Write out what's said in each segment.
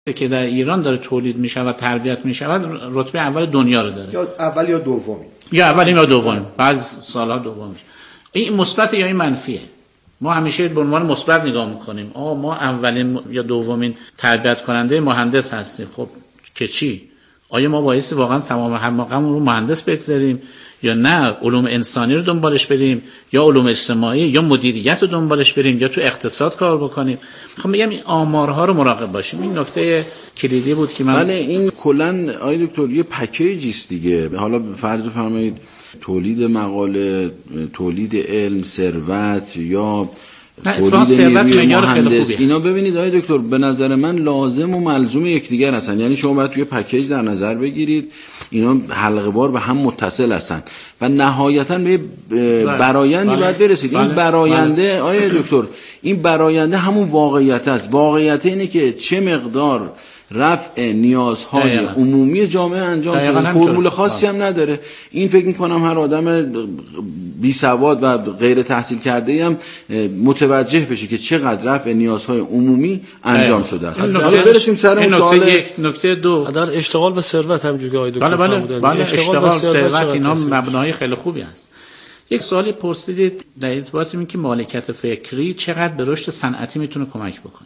که در ایران داره تولید میشه و تربیت میشه رتبه اول دنیا رو داره، یا اول یا دومی، یا اولیم یا دوم، بعض سالها دوم میشه. این مثبت یا این منفیه؟ ما همیشه به عنوان مثبت نگاه میکنیم، ما اولین یا دومین تربیت کننده مهندس هستیم. خب که چی؟ آیا ما بایستی واقعا تمام هممون رو مهندس بگذاریم یا نه علوم انسانی رو دنبالش بریم یا علوم اجتماعی یا مدیریت رو دنبالش بریم یا تو اقتصاد کار بکنیم؟ میخوام بگم این آمارها رو مراقب باشیم. این نکته کلیدی بود که من بله این کلا آقای دکتر یه پکیجی است دیگه. حالا فرض فرمایید تولید مقاله، تولید علم، ثروت یا تولید نیروی مهندس، اینا ببینید آقای دکتر به نظر من لازم و ملزوم یکدیگر هستن. یعنی شما باید توی پکیج در نظر بگیرید اینا حلقه وار به هم متصل هستن و نهایتاً به برآیندی باید برسید. این براینده آقای دکتر، این براینده همون واقعیت است. واقعیت اینه که چه مقدار رفع نیازهای عمومی جامعه انجام شده. فرمول خاصی هم نداره. این فکر میکنم هر آدم بی سواد و غیر تحصیل کرده هم متوجه بشه که چقدر رفع نیازهای عمومی انجام شده. حالا برسیم سر اون سوال. نکته دو در اشتغال و ثروت همونجوری که آقای دکتر فرمودن. اشتغال و ثروت اینا مبنای خیلی خوبی است. یک سوالی پرسیدید در ارتباط این که مالکیت فکری چقدر به رشد صنعتی میتونه کمک بکنه.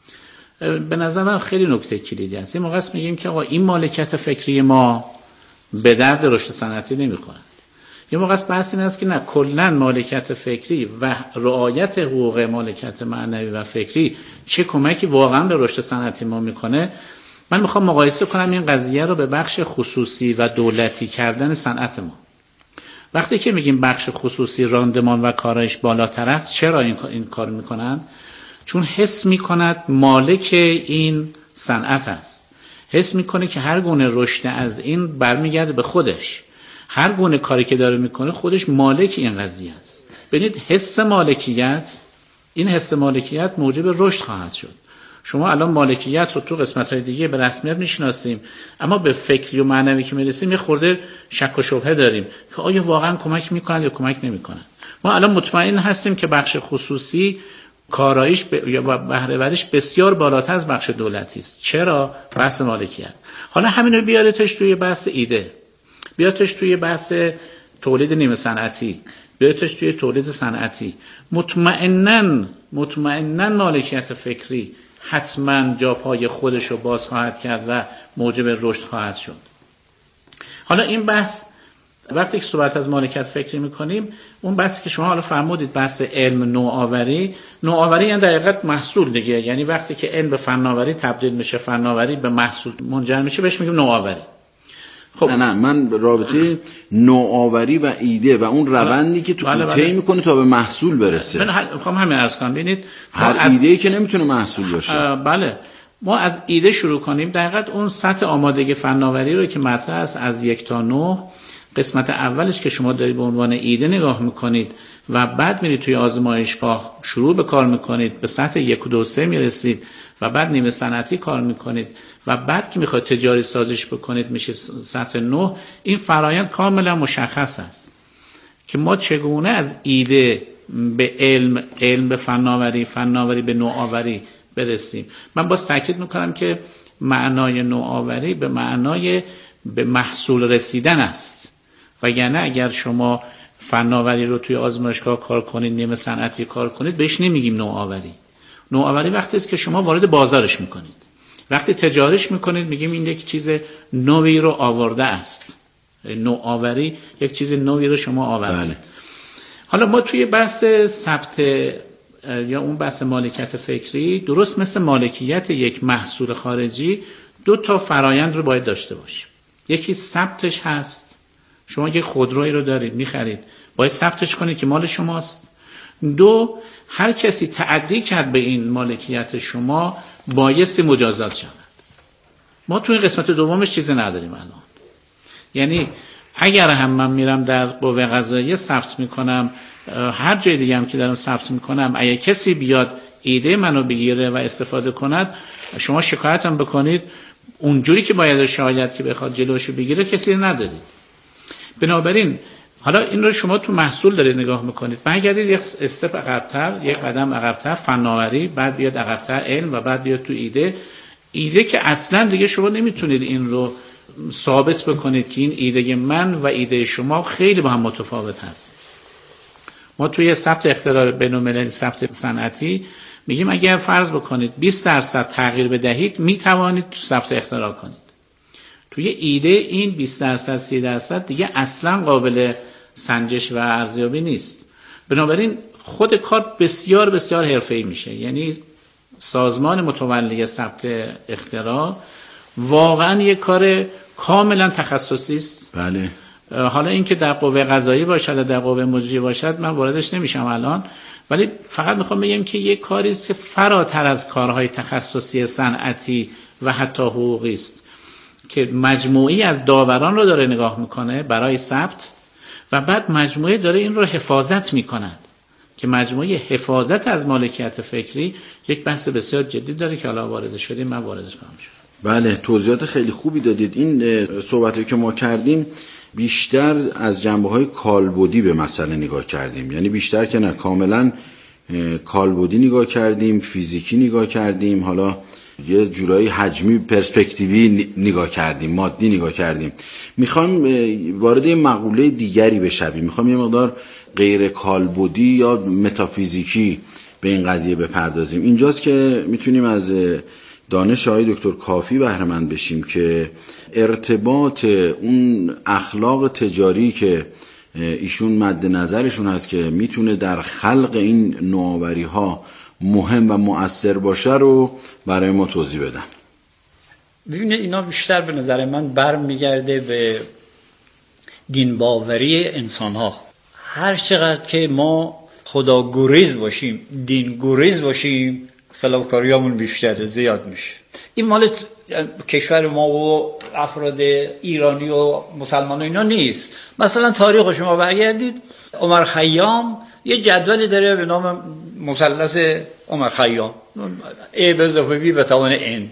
به نظر من خیلی نکته کلیدی است. این موقع است میگیم که آقا این مالکیت فکری ما به درد رشد صنعتی نمیخوره. یه موقع است بحث این است که نه کلا مالکیت فکری و رعایت حقوق مالکیت معنوی و فکری چه کمکی واقعا به رشد صنعتی ما میکنه. من میخوام مقایسه کنم این قضیه رو به بخش خصوصی و دولتی کردن صنعت ما. وقتی که میگیم بخش خصوصی راندمان و کارایش بالاتر است، چرا این کار میکنن؟ چون حس میکند مالک این صنعت است، حس میکنه که هر گونه رشد از این برمیگرده به خودش، هر گونه کاری که داره میکنه خودش مالک این قضیه است. ببینید حس مالکیت، این حس مالکیت موجب رشد خواهد شد. شما الان مالکیت رو تو قسمت‌های دیگه به رسمیت میشناسیم، اما به فکری و معنوی که میرسیم یه خورده شک و شبهه داریم که آیا واقعا کمک میکنن یا کمک نمیکنن. ما الان مطمئن هستیم که بخش خصوصی کارایش یا بهره‌وریش بسیار بالاتر از بخش دولتی است. چرا؟ بحث مالکیت. حالا همینو بیارتش توی بحث ایده، بیارتش توی بحث تولید نیمه صنعتی، بیارتش توی تولید صنعتی، مطمئناً مالکیت فکری حتما جا پای خودش رو باز خواهد کرد و موجب رشد خواهد شد. حالا این بحث وقتی که صحبت از مالکیت فکری میکنیم، اون بحثی که شما حالا فرمودید بحث علم نوآوری یعنی در حقیقت محصول دیگه. یعنی وقتی که علم به فناوری تبدیل میشه، فناوری به محصول منجر میشه، بهش میگیم نوآوری. خب نه من رابطه نوآوری و ایده و اون روندی که تو طی میکنه تا به محصول برسه. من میخوام همین عرض کنم. ببینید هر ایده‌ای که نمیتونه محصول باشه. بله، ما از ایده شروع کنیم. در حقیقت اون سطح آمادگی فناوری رو که مطرح است از 1 تا 9، قسمت اولش که شما دارید به عنوان ایده نگاه میکنید و بعد میرید توی آزمایشگاه شروع به کار میکنید، به سطح 1 و 2 3 میرسید و بعد نیمه صنعتی کار میکنید و بعد که میخواید تجاری سازیش بکنید میشه سطح 9. این فرایند کاملا مشخص است که ما چگونه از ایده به علم به فناوری به نوآوری برسیم. من باز تاکید میکنم که معنای نوآوری به معنای به محصول رسیدن است. وگرنه اگر شما فناوری رو توی آزمایشگاه کار کنید، نیمه صنعتی کار کنید، بهش نمیگیم نوآوری. نوآوری وقتی است که شما وارد بازارش میکنید. وقتی تجارتش میکنید میگیم این یک چیز نوی رو آورده است. نوآوری یک چیز نوی رو شما آوردید. حالا ما توی بحث ثبت یا اون بحث مالکیت فکری، درست مثل مالکیت یک محصول خارجی، 2 تا فرایند رو باید داشته باشیم. یکی ثبتش هست. شما یک خودرویی رو دارید میخرید، باید ثبتش کنید که مال شماست. 2، هر کسی تعدی کرد به این مالکیت شما بایستی مجازات شود. ما توی قسمت دومش چیزی نداریم الان. یعنی اگر هم من میرم در قوه قضاییه ثبت میکنم، هر جای دیگه هم که دارم ثبت میکنم، اگه کسی بیاد ایده منو بگیره و استفاده کند، شما شکایت هم بکنید، اونجوری که باید شاید که بخواد جلوشو بگیره کسی ندارید. بنابراین حالا این رو شما تو محصول دارید نگاه میکنید، برگردید یک استپ عقب‌تر، یک قدم عقب‌تر فناوری، بعد بیاد عقب‌تر علم و بعد بیاد تو ایده. ایده که اصلا دیگه شما نمیتونید این رو ثابت بکنید که این ایده من و ایده شما خیلی با هم متفاوت هست. ما توی ثبت اختراع بین‌المللی ثبت صنعتی میگیم اگر فرض بکنید 20% تغییر بدهید میتوانید تو ثبت اختراع کنید. توی ایده این 20% 30% دیگه اصلا قابل سنجش و ارزیابی نیست. بنابراین خود کار بسیار بسیار حرفه‌ای میشه. یعنی سازمان متولی ثبت اختراع واقعا یک کار کاملا تخصصی است. بله. حالا اینکه در قوه قضایی باشد یا در قوه مجریه باشد من واردش نمیشم الان، ولی فقط میخوام بگم که یک کاری است که فراتر از کارهای تخصصی صنعتی و حتی حقوقی است که مجموعی از داوران رو داره نگاه میکنه برای ثبت و بعد مجموعه داره این رو حفاظت میکند که مجموعه حفاظت از مالکیت فکری یک بحث بسیار جدی داره که حالا وارد شدیم، من واردش خواهم شد. بله، توضیحات خیلی خوبی دادید. این صحبتی که ما کردیم بیشتر از جنبه‌های کالبدی به مسئله نگاه کردیم، یعنی بیشتر که نه کاملا کالبدی نگاه کردیم، فیزیکی نگاه کردیم، حالا یه جورایی حجمی پرسپکتیوی نگاه کردیم، مادی نگاه کردیم. میخوام وارد یه مقوله دیگری بشویم، میخوام یه مقدار غیر کالبدی یا متافیزیکی به این قضیه بپردازیم. اینجاست که میتونیم از دانش آقای دکتر کافی بهره مند بشیم که ارتباط اون اخلاق تجاری که ایشون مد نظرشون هست که میتونه در خلق این نوآوری ها مهم و مؤثر باشه رو برای ما توضیح بدن. ببینید اینا بیشتر به نظر من برمیگرده به دین باوری انسان ها. هر چقدر که ما خدا گریز باشیم، دین گریز باشیم، خلافکاریامون بیشتر زیاد میشه. این مال کشور ما و افراد ایرانی و مسلمان اینا نیست. مثلا تاریخ شما برگردید، عمر خیام یه جدولی داره به نام مثلث عمر خیام، A به اضافه B به توان N.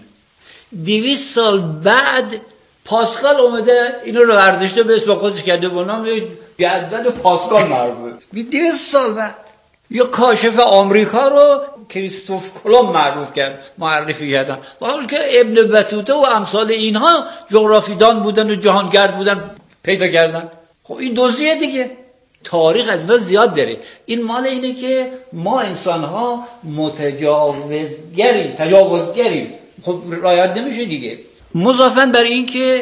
200 سال بعد پاسکال اومده اینو رو برداشته به اسم خودش کرده به نام جدول پاسکال معروفه. 200 سال بعد یا کاشف آمریکا رو کریستوف کلمب معروف کرد، معرفی کردن، و حالا که ابن بطوطه و امثال اینها جغرافیدان بودن و جهانگرد بودن پیدا کردن. خب این دوزیه دیگه. تاریخ از ما زیاد داره. این مال اینه که ما انسان ها تجاوزگریم. خب رعایت نمیشه دیگه. مضافاً بر این که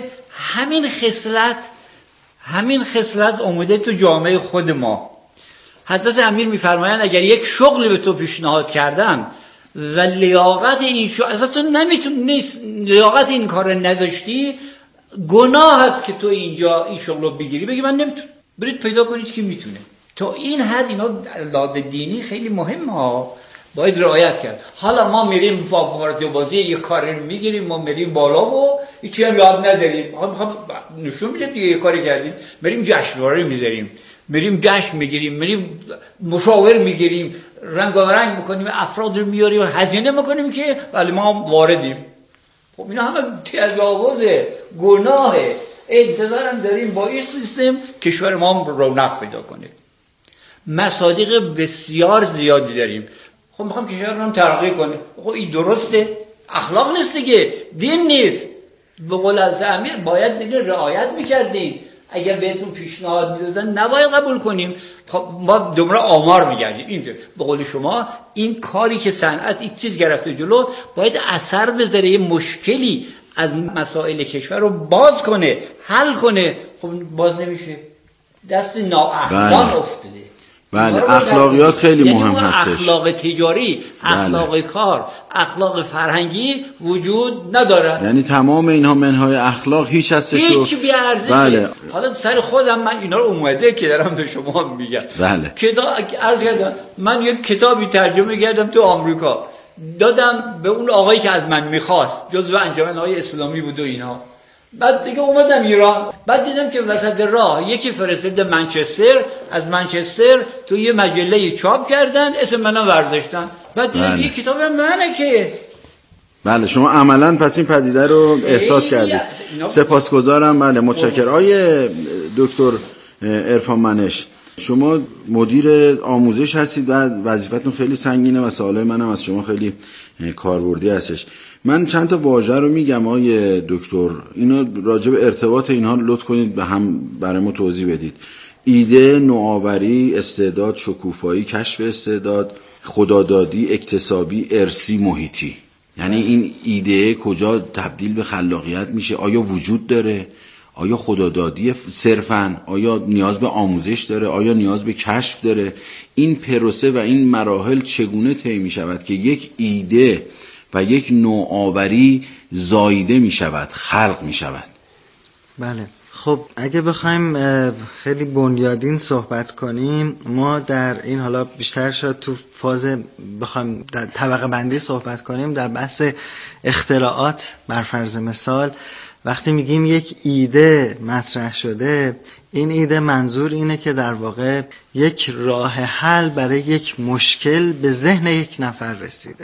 همین خصلت اومده تو جامعه خود ما. حضرت امیر میفرمایند اگر یک شغلی به تو پیشنهاد کردن و لیاقت این اصلا تو نیست لیاقت این کار نداشتی، گناه هست که تو اینجا این شغل رو بگیری، بگی من نمیتونم. برید پیدا کنید که میتونه. تا این حد اینا لحاظ دینی خیلی مهم ها، باید رعایت کرد. حالا ما میریم پارتی بازی یک کاری رو میگیریم، ما میریم بالا و هیچی هم یاد نداریم. نشون میدیم دیگه یه کاری کردیم، میریم جشنواره میذاریم، میریم جشن میگیریم، میریم مشاور میگیریم، رنگارنگ میکنیم، افراد رو میاریم و هزینه میکنیم که ولی ما واردیم. خب اینا همه تجاوزه، گناهه. انتظارم داریم با این سیستم کشور ما رونق پیدا کنه. مصادیق بسیار زیادی داریم. خب میخوام کشور رو ترقی کنه. خب این درسته؟ اخلاق نیست دیگه، دین نیست. به قول از امیر باید دیگه رعایت میکردیم. اگر بهتون پیشنهاد میدادن نباید قبول کنیم. ما دوباره آمار میگردیم. اینطور به قول شما این کاری که صنعت این چیز گرفته جلو باید اثر بذاره، یه مشکلی از مسائل کشور رو باز کنه، حل کنه. خب باز نمیشه، دست نااهلان افتاده. بله، اخلاقیات خیلی مهم هستش. اخلاق تجاری، اخلاق کار، اخلاق فرهنگی وجود نداره. یعنی تمام اینها منهای اخلاق هیچ هستش، هیچ بی‌ارزشه. بله. حالا سر خودم من اینا رو اومده که دارم به شما میگم. بله. عرض کردم من یک کتابی ترجمه کردم تو آمریکا، دادم به اون آقایی که از من میخواست، جزو انجمن‌های اسلامی بود و اینا. بعد دیگه اومدم ایران، بعد دیدم که وسط راه یکی فرستاده منچستر، از منچستر تو یه مجله چاپ کردن، اسم منو برداشتن. بعد دیدم یه کتاب منه که بله شما عملاً پس این پدیده رو احساس کردید. سپاسگزارم. بله متشکرم. آیه دکتر عرفان منش، شما مدیر آموزش هستید و وظیفتون خیلی سنگینه و سوالای منم از شما خیلی کاربردی هستش. من چند تا واژه رو میگم آقای دکتر، اینا راجع به ارتباط اینها لطف کنید به هم برای ما توضیح بدید. ایده، نوآوری، استعداد، شکوفایی، کشف استعداد، خدادادی، اکتسابی، ارثی، محیطی. یعنی این ایده کجا تبدیل به خلاقیت میشه؟ آیا وجود داره؟ آیا خدادادی صرفاً؟ آیا نیاز به آموزش داره؟ آیا نیاز به کشف داره؟ این پروسه و این مراحل چگونه طی میشود که یک ایده و یک نوآوری زاییده میشود، خلق میشود؟ بله، خب اگه بخوایم خیلی بنیادین صحبت کنیم، ما در این، حالا بیشتر شد تو فاز بخوایم در طبقه بندی صحبت کنیم، در بحث اختراعات بر فرض مثال، وقتی میگیم یک ایده مطرح شده، این ایده منظور اینه که در واقع یک راه حل برای یک مشکل به ذهن یک نفر رسیده،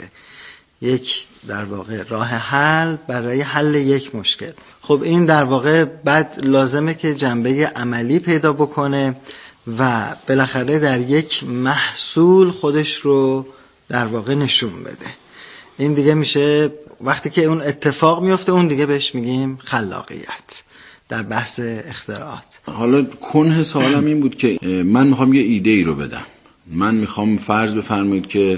یک در واقع راه حل برای حل یک مشکل. خب این در واقع بعد لازمه که جنبه عملی پیدا بکنه و بالاخره در یک محصول خودش رو در واقع نشون بده. این دیگه میشه وقتی که اون اتفاق میفته، اون دیگه بهش میگیم خلاقیت در بحث اختراعات. حالا کنه سوالم این بود که من میخوام یه ایده ای رو بدم. من میخوام فرض بفرمایید که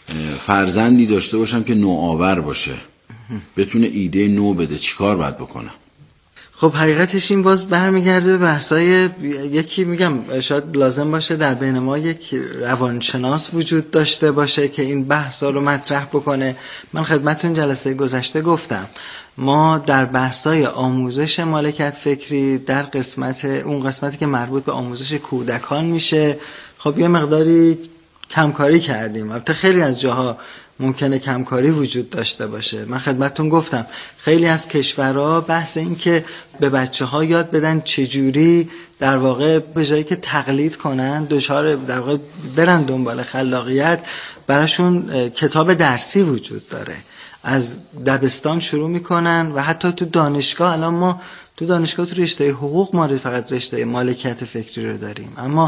فرزندی داشته باشم که نوآور باشه، بتونه ایده نو بده، چیکار باید بکنم؟ خب حقیقتش این باز برمیگرده به بحثای، یکی میگم شاید لازم باشه در بین ما یک روانشناس وجود داشته باشه که این بحثا رو مطرح بکنه. من خدمتتون جلسه گذشته گفتم ما در بحثای آموزش مالکیت فکری، در اون قسمتی که مربوط به آموزش کودکان میشه، خب یه مقداری کمکاری کردیم. البته خیلی از جاها ممکنه کمکاری وجود داشته باشه. من خدمتتون گفتم خیلی از کشورها بحث این که به بچه‌ها یاد بدن چجوری در واقع به جایی که تقلید کنن، دچار در واقع برن دنبال خلاقیت، براشون کتاب درسی وجود داره. از دبستان شروع میکنن و حتی تو دانشگاه، الان ما تو دانشگاه تو رشته حقوق ما فقط رشته مالکیت فکری رو داریم،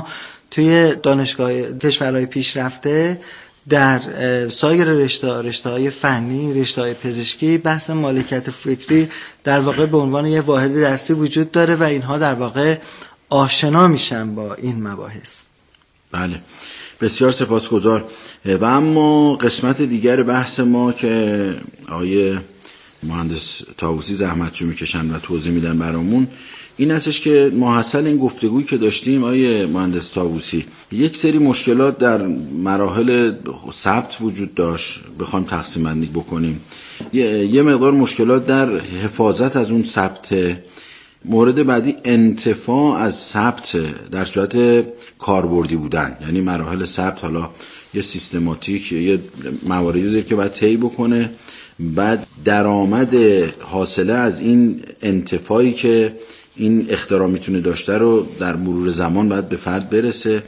توی دانشگاه کشورهای پیشرفته در سایر رشته‌های فنی، رشته‌های پزشکی، بحث مالکیت فکری در واقع به عنوان یه واحد درسی وجود داره و اینها در واقع آشنا میشن با این مباحث. بله، بسیار سپاسگزار. و اما قسمت دیگر بحث ما که آقای مهندس طاووسی زحمتشو میکشن و توضیح میدن برامون، این هستش که ماحصل این گفتگویی که داشتیم آقای مهندس طاووسی، یک سری مشکلات در مراحل ثبت وجود داشت، بخوایم تقسیم بندی بکنیم. یه مقدار مشکلات در حفاظت از اون ثبت. مورد بعدی انتفاع از ثبت در صورت کاربردی بودن، یعنی مراحل ثبت حالا یه سیستماتیک، یه مواردی داره که باید طی بکنه، بعد درآمد حاصله از این انتفاعی که این اختراع میتونه داشته رو در مرور زمان باید به فرد برسه.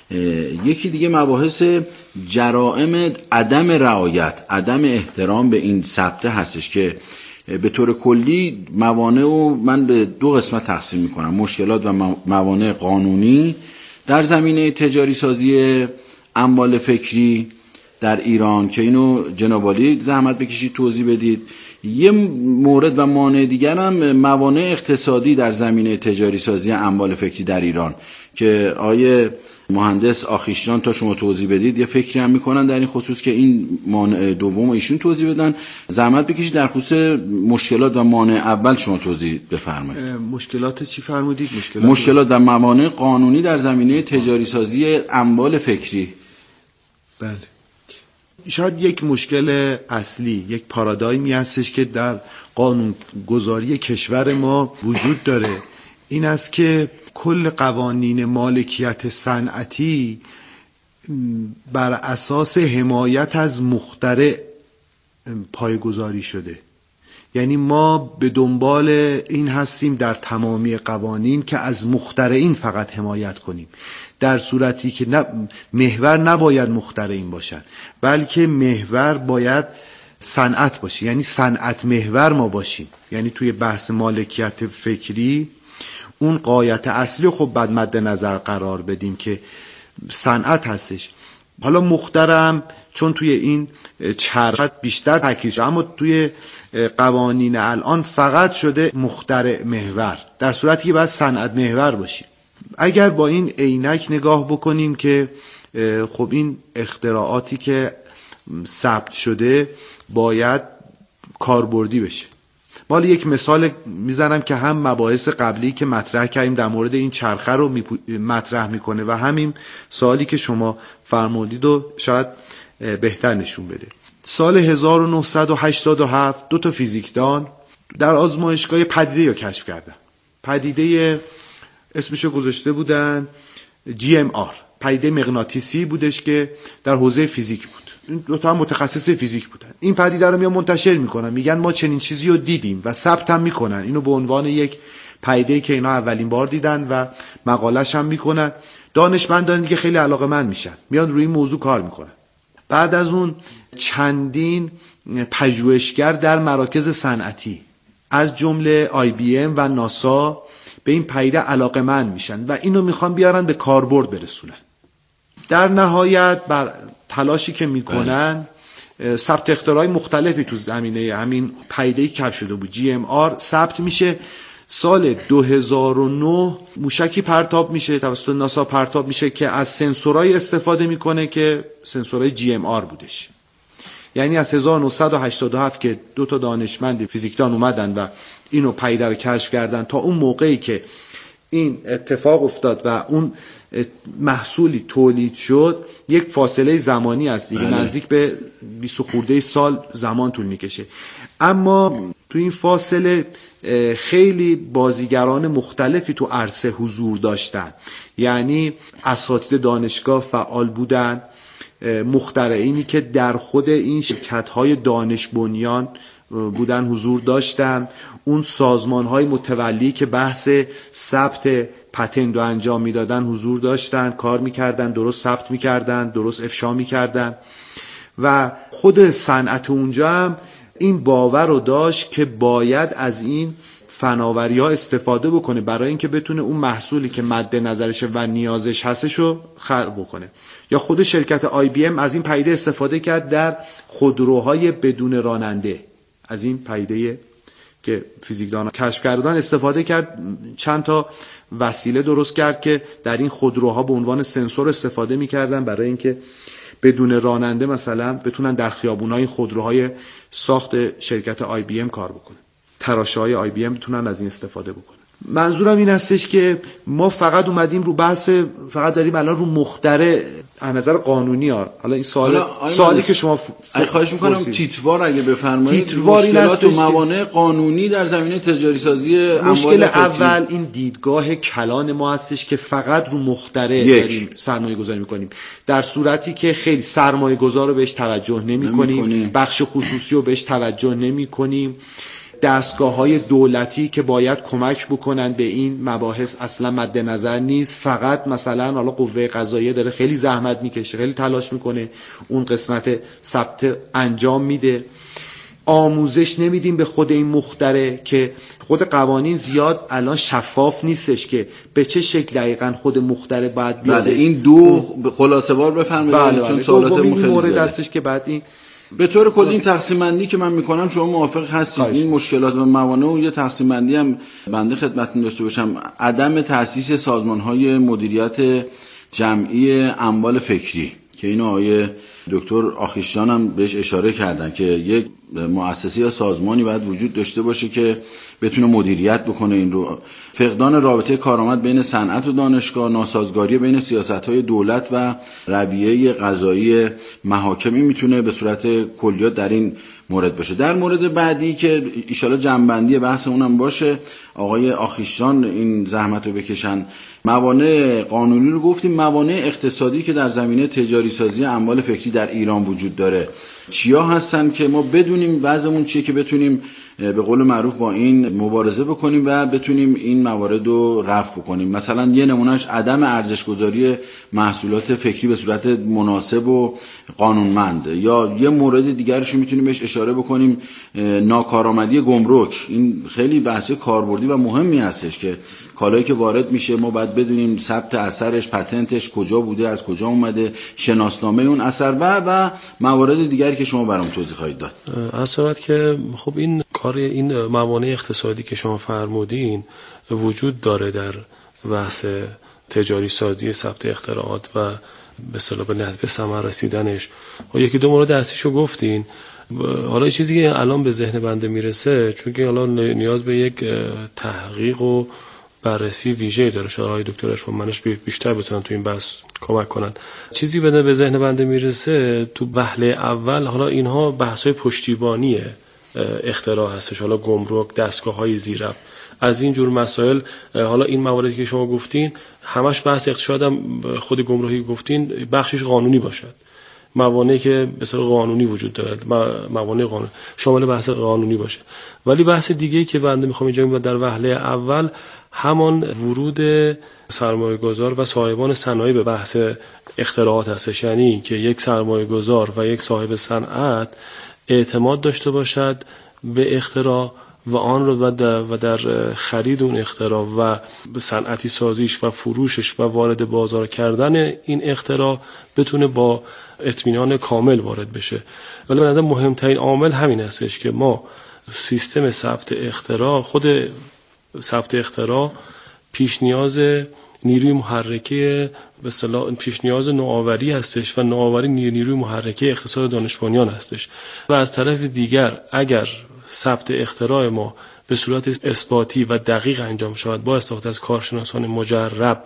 یکی دیگه مباحث جرائم عدم رعایت، عدم احترام به این ثبت هستش که به طور کلی موانع رو من به دو قسمت تقسیم میکنم: مشکلات و موانع قانونی در زمینه تجاری سازی اموال فکری در ایران که اینو جناب عالی زحمت بکشید توضیح بدید. یه مورد و مانع دیگر هم موانع اقتصادی در زمینه تجاری سازی اموال فکری در ایران که آقای مهندس آخیشجان تا شما توضیح بدید. یه فکری هم میکنن در این خصوص که این مانع دوم ایشون توضیح بدن. زحمت بکشید در خصوص مشکلات و مانع اول شما توضیح بفرمایید. مشکلات چی فرمودید؟ مشکلات و موانع قانونی در زمینه تجاری سازی اموال فکری. بله، شاید یک مشکل اصلی، یک پارادایمی هستش که در قانونگذاری کشور ما وجود داره، این است که کل قوانین مالکیت صنعتی بر اساس حمایت از مخترع پایه‌گذاری شده. یعنی ما به دنبال این هستیم در تمامی قوانین که از مخترعین فقط حمایت کنیم، در صورتی که محور نباید مخترعین باشن، بلکه محور باید صنعت باشه، یعنی صنعت محور ما باشیم. یعنی توی بحث مالکیت فکری اون غایت اصلی خب بعد مد نظر قرار بدیم که صنعت هستش. حالا مخترم چون توی این چرخ بیشتر تاکید شده، اما توی قوانین الان فقط شده مخترع محور، در صورتی که باید صنعت محور باشیم. اگر با این عینک نگاه بکنیم که خب این اختراعاتی که ثبت شده باید کاربردی بشه. مال یک مثال میزنم که هم مباحث قبلی که مطرح کردیم در مورد این چرخه رو مطرح میکنه و همین سوالی که شما فرمودید و شاید بهتر نشون بده. سال 1987 دو تا فیزیکدان در آزمایشگاه پدیده رو کشف کردن. پدیده اسمشو گذاشته بودن GMR، پدیده مغناطیسی بودش که در حوزه فیزیک بود. این دو تا هم متخصص فیزیک بودن. این پدیده رو میان منتشر میکنن، میگن ما چنین چیزی رو دیدیم و ثبت هم میکنن اینو به عنوان یک پدیده که اینا اولین بار دیدن و مقاله‌اش هم میکنن. دانشمندان دیگه خیلی علاقه‌مند میشن، میان روی این موضوع کار میکنن. بعد از اون چندین پژوهشگر در مراکز صنعتی از جمله IBM و ناسا به این پدیده علاقه‌مند میشن و اینو میخوان بیارن به کاربرد برسونن. در نهایت بر تلاشی که میکنن ثبت اختراعات مختلفی تو زمینه همین پدیده‌ای که کشف شده بود GMR ثبت میشه. سال 2009 موشکی پرتاب میشه توسط ناسا، پرتاب میشه که از سنسورای استفاده میکنه که سنسورای GMR بودش. یعنی از 1987 که دو تا دانشمند فیزیکدان اومدن و اینو پدیده رو کشف کردن تا اون موقعی که این اتفاق افتاد و اون محصولی تولید شد یک فاصله زمانی است دیگه، نزدیک به 20 خورده سال زمان طول میکشه. اما تو این فاصله خیلی بازیگران مختلفی تو عرصه حضور داشتن، یعنی اساتید دانشگاه فعال بودن، مخترعینی که در خود این شرکت‌های دانش بنیان بودن حضور داشتن، اون سازمان‌های متولی که بحث ثبت پتنت رو انجام میدادن حضور داشتن، کار میکردن، درست ثبت میکردن، درست افشا میکردن و خود صنعت اونجا هم این باور رو داشت که باید از این فناوری‌ها استفاده بکنه برای اینکه بتونه اون محصولی که مد نظرشه و نیازش هستش رو خلق بکنه. یا خود شرکت IBM از این پدیده استفاده کرد در خودروهای بدون راننده. از این پدیده که فیزیکدانان کشف کردن استفاده کرد، چند تا وسیله درست کرد که در این خودروها به عنوان سنسور استفاده می‌کردن برای اینکه بدون راننده مثلا بتونن در خیابون‌های این خودروهای ساخت شرکت IBM کار بکنن. تراشه‌های IBM بتونن از این استفاده بکنن. منظورم این هستش که ما فقط اومدیم رو بحث، فقط داریم الان رو مخترع از نظر قانونی ها. حالا این سوالی که شما خواهش میکنم تیتروار اگه بفرمایید مشکلات و موانع قانونی در زمینه تجاری سازی اموال مشکل اول این دیدگاه کلان ما هستش که فقط رو مخترع داریم سرمایه گذاری میکنیم، در صورتی که خیلی سرمایه گذار رو بهش توجه نمی کنیم، بخش خصوصی رو بهش توجه نمی کنیم، دستگاه‌های دولتی که باید کمک بکنن به این مباحث اصلا مد نظر نیست. فقط مثلا حالا قوه قضاییه داره خیلی زحمت میکشه، خیلی تلاش میکنه، اون قسمت ثبت انجام میده. آموزش نمیدیم به خود این مخترع که خود قوانین زیاد الان شفاف نیستش که به چه شکل دقیقاً خود مخترع باید بیاد. این دو خلاصه وار بفرمایید چون سوالاتمون خیلی مورد هستش که بعد این به طور کلی این تقسیم بندی که من میکنم شما موافق هستید؟ این مشکلات و موانع و یه تقسیم بندی هم بنده خدمتتون داشته باشم. عدم تأسیس سازمان‌های مدیریت جمعی اموال فکری که اینو آقای دکتر آخیشجان هم بهش اشاره کردن که یک مؤسسه یا سازمانی باید وجود داشته باشه که بتونه مدیریت بکنه این رو. فقدان رابطه کارآمد بین صنعت و دانشگاه، ناسازگاری بین سیاست‌های دولت و رویه قضایی محاکم میتونه به صورت کلیات در این مورد باشه. در مورد بعدی که ان شاءالله جنبندی بحث اونم باشه، آقای آخیشجان این زحمت رو بکشن. موانع قانونی رو گفتیم، موانع اقتصادی که در زمینه تجاری سازی اموال فکری در ایران وجود داره چیا هستن که ما بدونیم وضعمون چیه که بتونیم به قول معروف با این مبارزه بکنیم و بتونیم این موارد رو رفع بکنیم. مثلا یه نمونهش عدم ارزش‌گذاری محصولات فکری به صورت مناسب و قانونمند، یا یه مورد دیگرش میتونیم بهش اشاره بکنیم ناکارآمدی گمرک. این خیلی بحث کاربردی و مهمی هستش که کالایی که وارد میشه ما باید بدونیم ثبت اثرش، پتنتش کجا بوده، از کجا اومده، شناسنامه اون اثر و موارد دیگری که شما برام توضیح خواهید داد. اصلا که خب این کار این موانع اقتصادی که شما فرمودین وجود داره در بحث تجاری سازی ثبت اختراعات و به اصطلاح به ثمر رسیدنش. و یکی دو مورد اصلیشو گفتین. حالا چیزی که الان به ذهن بنده میرسه، چون که حالا نیاز به یک تحقیق و بررسی ویژه‌ای داره، شاید آقای دکتر عرفانمنش بیشتر بتونن تو این بحث کمک کنن. چیزی به ذهن بنده میرسه تو وهله اول، حالا اینها بحث‌های پشتیبانی اختراع هستش، حالا گمرک، دستگاه‌های زیرب، از این جور مسائل. حالا این مواردی که شما گفتین همش بحث اقتصاد هم خود گمرکی گفتین بخشش قانونی باشد، موانعی که به اصطلاح قانونی وجود دارد، موانع قانون شامل بحث قانونی باشه. ولی بحث دیگه‌ای که بنده میخوام اینجا در وهله اول همان ورود سرمایه‌گذار و صاحبان صنایع به بحث اختراعات هستش، یعنی که یک سرمایه‌گذار و یک صاحب صنعت اعتماد داشته باشد به اختراع و آن رو و در خرید اون اختراع و صنعتی سازیش و فروشش و وارد بازار کردن این اختراع بتونه با اطمینان کامل وارد بشه. ولی به نظر مهمترین عامل همین هستش که ما سیستم ثبت اختراع، خود ثبت اختراع پیش نیاز نیروی محرکه به اصطلاح پیش نیاز نوآوری هستش و نوآوری نیروی محرکه اقتصاد دانش بنیان هستش. و از طرف دیگر اگر ثبت اختراع ما به صورت اثباتی و دقیق انجام شود با استفاده از کارشناسان مجرب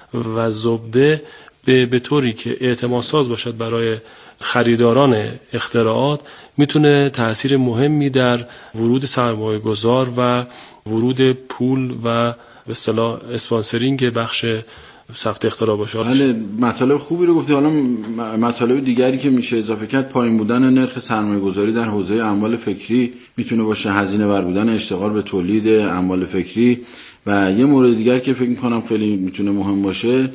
و زبده به طوری که اعتماد ساز باشد برای خریداران اختراعات، میتونه تأثیر مهمی در ورود سرمایه گذار و ورود پول و به اصطلاح اسپانسرینگ بخش ثبت اختراع باشه. بله، مطالب خوبی رو گفتی. حالا مطالب دیگری که میشه اضافه کرد پایین بودن نرخ سرمایه گذاری در حوزه اموال فکری میتونه باشه، هزینه ور بودن اشتغال به تولید اموال فکری، و یه مورد دیگر که فکر میکنم خیلی میتونه مهم باشه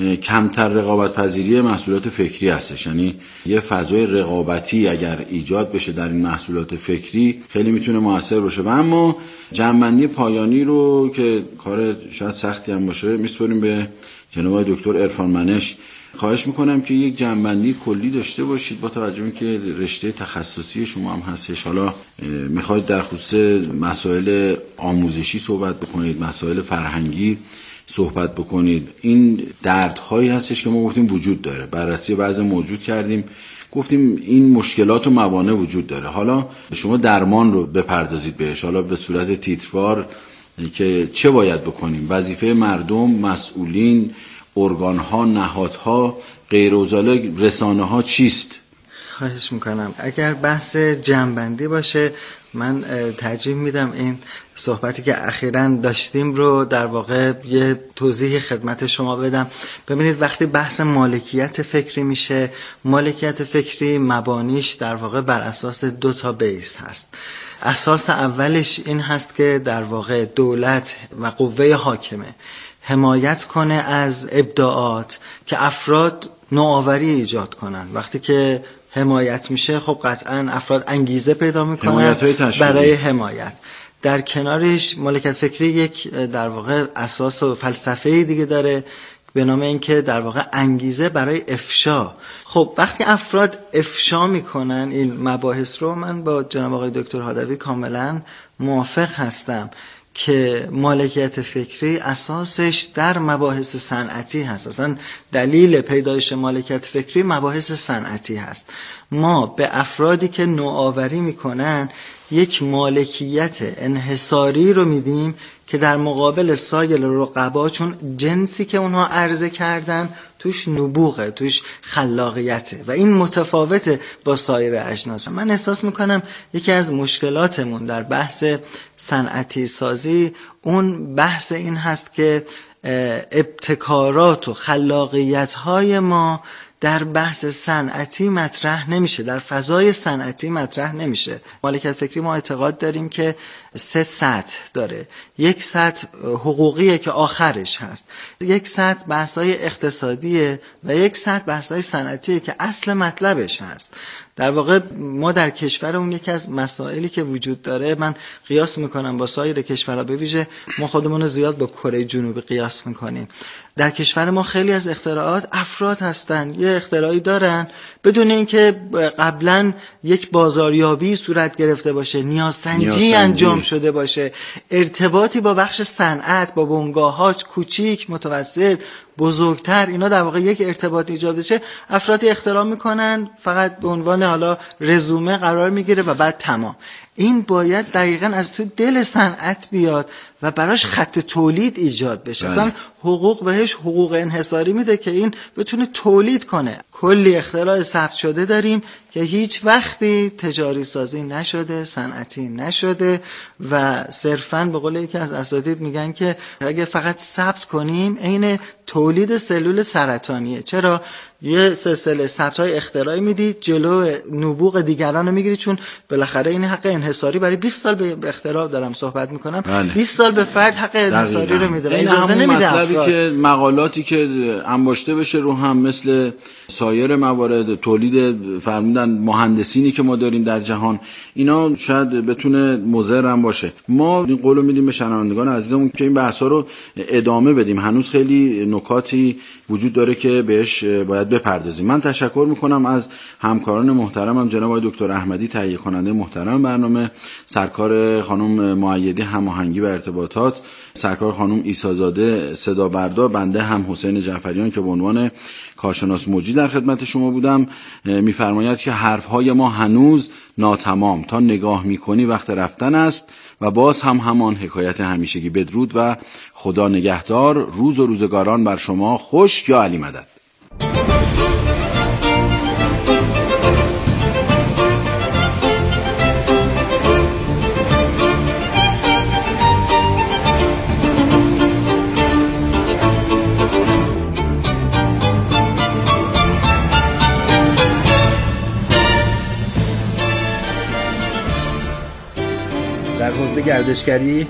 کمتر رقابت پذیری محصولات فکری هستش. یعنی یه فضای رقابتی اگر ایجاد بشه در این محصولات فکری خیلی میتونه موثر باشه. و اما جمع‌بندی پایانی رو که کار شاید سختی هم باشه میسپاریم به جناب دکتر عرفانمنش. خواهش میکنم که یک جمع‌بندی کلی داشته باشید با توجه به اینکه رشته تخصصی شما هم هستش. حالا میخواید در خصوص مسائل آموزشی صحبت بکنید، مسائل فرهنگی صحبت بکنید. این دردهایی هستش که ما گفتیم وجود داره، بررسی بعضی موجود کردیم، گفتیم این مشکلات و موانع وجود داره. حالا شما درمان رو بپردازید بهش، حالا به صورت تیتروار که چه باید بکنیم، وظیفه مردم، مسئولین، ارگان‌ها، نهادها، غیر اوزاله، رسانه‌ها چیست؟ خواهش میکنم. اگر بحث جمع‌بندی باشه من ترجیح میدم این صحبتی که اخیراً داشتیم رو در واقع یه توضیح خدمت شما بدم. ببینید وقتی بحث مالکیت فکری میشه، مالکیت فکری مبانیش در واقع بر اساس 2 تا بیس هست. اساس اولش این هست که در واقع دولت و قوه حاکمه حمایت کنه از ابداعات که افراد نوآوری ایجاد کنن. وقتی که حمایت میشه خب قطعاً افراد انگیزه پیدا میکنن برای حمایت. در کنارش مالکیت فکری یک در واقع اساس و فلسفه دیگه داره به نام اینکه در واقع انگیزه برای افشا. خب وقتی افراد افشا میکنن این مباحث رو، من با جناب آقای دکتر هادوی کاملا موافق هستم که مالکیت فکری اساسش در مباحث صنعتی هست. اصلا دلیل پیدایش مالکیت فکری مباحث صنعتی هست. ما به افرادی که نوآوری میکنن یک مالکیت انحصاری رو میدیم که در مقابل سایر رقبا، چون جنسی که اونها عرضه کردن توش نبوغه، توش خلاقیته و این متفاوته با سایر اجناس. من احساس میکنم یکی از مشکلاتمون در بحث صنعتی سازی اون بحث این هست که ابتکارات و خلاقیت های ما در بحث صنعتی مطرح نمیشه، در فضای صنعتی مطرح نمیشه. مالکیت فکری ما اعتقاد داریم که 3 سطح داره. یک سطح حقوقیه که آخرش هست، یک سطح بحث‌های اقتصادیه و یک سطح بحث‌های صنعتیه که اصل مطلبش هست. در واقع ما در کشورمون یکی از مسائلی که وجود داره، من قیاس میکنم با سایر کشورها، به ویژه ما خودمون رو زیاد با کره جنوبی قیاس میکنیم. در کشور ما خیلی از اختراعات افراد هستن، یه اختراعی دارن بدون اینکه قبلا یک بازاریابی صورت گرفته باشه، نیازسنجی انجام شده باشه، ارتباطی با بخش صنعت، با بنگاه‌ها کوچیک، متوسط، بزرگتر، اینا در واقع یک ارتباط ایجاد بشه، افرادی اختراع میکنن، فقط به عنوان حالا رزومه قرار میگیره و بعد تمام. این باید دقیقاً از تو دل صنعت بیاد و براش خط تولید ایجاد بشه. اصلا حقوق بهش حقوق انحصاری میده که این بتونه تولید کنه. کلی اختراع ثبت شده داریم که هیچ وقتی تجاری سازی نشده، صنعتی نشده و صرفاً به قول یکی از اساتید میگن که اگه فقط ثبت کنیم عین تولید سلول سرطانیه. چرا؟ یه سلسله ثبت‌های اختراعی میدید، جلو نبوغ دیگران رو میگیرید، چون بالاخره این حق انحصاری برای 20 سال به اختراع دارم صحبت میکنم، 20 سال به فرد حق انحصاری رو میده. اجازه نمیده مطلبی که مقالاتی که انباشته بشه رو هم مثل سایر موارد تولید فرمودن مهندسینی که ما داریم در جهان، اینا شاید بتونه مضر هم باشه. ما این قولو میدیم به شنوندگان عزیزمون که این بحثا رو ادامه بدیم. هنوز خیلی نکاتی وجود داره که بهش باید بپردازیم. من تشکر میکنم از همکاران محترمم، جناب آقای دکتر احمدی تهیه کننده محترم برنامه، سرکار خانم مؤیدی هماهنگی و ارتباطات، سرکار خانم عیسی‌زاده صدا بردار، بنده هم حسین جعفریان که به عنوان کارشناس موجی در خدمت شما بودم. میفرماید که حرفهای ما هنوز ناتمام، تا نگاه میکنی وقت رفتن است و باز هم همان حکایت همیشگی. بدرود و خدا نگهدار. روز و روزگاران بر شما خوش. یا علی مدد. در حوزه گردشگری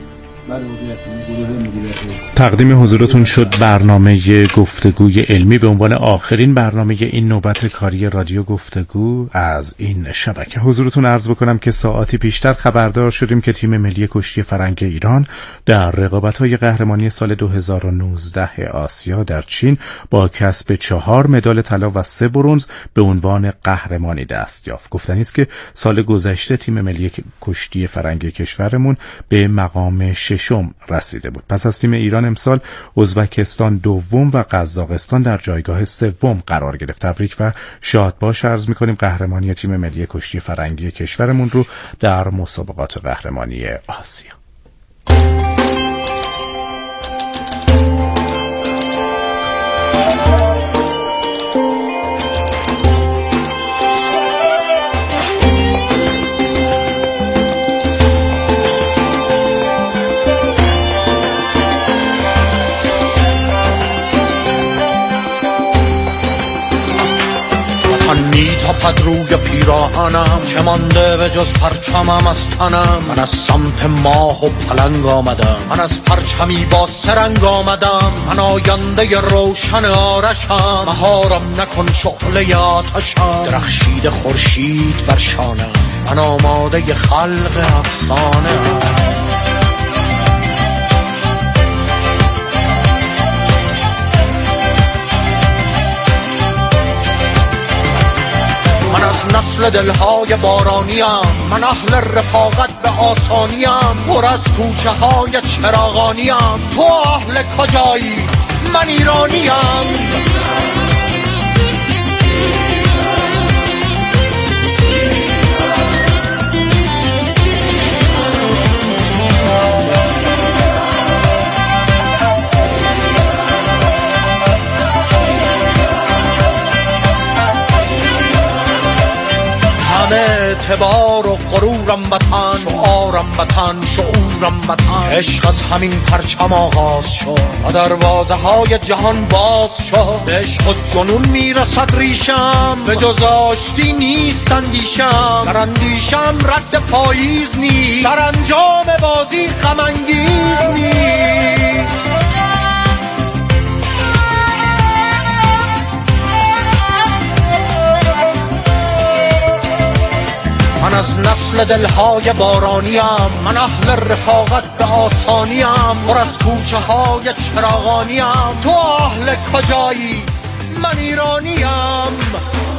تقدیم حضورتون شد برنامه گفتگوی علمی به عنوان آخرین برنامه این نوبت کاری رادیو گفتگو از این شبکه. حضورتون عرض بکنم که ساعتی پیشتر خبردار شدیم که تیم ملی کشتی فرنگ ایران در رقابت‌های قهرمانی سال 2019 آسیا در چین با کسب 4 مدال طلا و 3 برنز به عنوان قهرمانی دست یافت. گفتنی است که سال گذشته تیم ملی کشتی فرنگ کشورمون به مقام 6 رسیده بود. پس از تیم ایران امسال ازبکستان دوم و قزاقستان در جایگاه سوم قرار گرفت. تبریک و شادباش عرض می‌کنیم قهرمانی تیم ملی کشتی فرنگی کشورمون رو در مسابقات قهرمانی آسیا. میتاپد روی پیراهنم، چه مانده به جز پرچمم از تنم. من از سمت ماه و پلنگ آمدم، من از پرچمی با سرنگ آمدم. من آینده روشن آرشم، مهارم نکن شعله آتشم. درخشید خورشید بر شانم، من آماده خلق افسانه. من از نسل دلهای بارانیم، من اهل رفاقت به آسانیم. پر از کوچه های چراغانیم، تو اهل کجایی؟ من ایرانیم. همه اعتبار و غرورم وطن، شعار یارم وطن شعورم وطن. عشق از همین پرچم آغاز شد و دروازه های جهان باز شد. به عشق و جنون میرسد ریشم به جز آشتی نیست اندیشم. در اندیشم رد پاییز نیست سرانجام بازی غم انگیز نیست. من از نسل دلهای بارانیم، من اهل رفاقت به آسانیم. پر از کوچه های چراغانیم، تو اهل کجایی؟ من ایرانیم.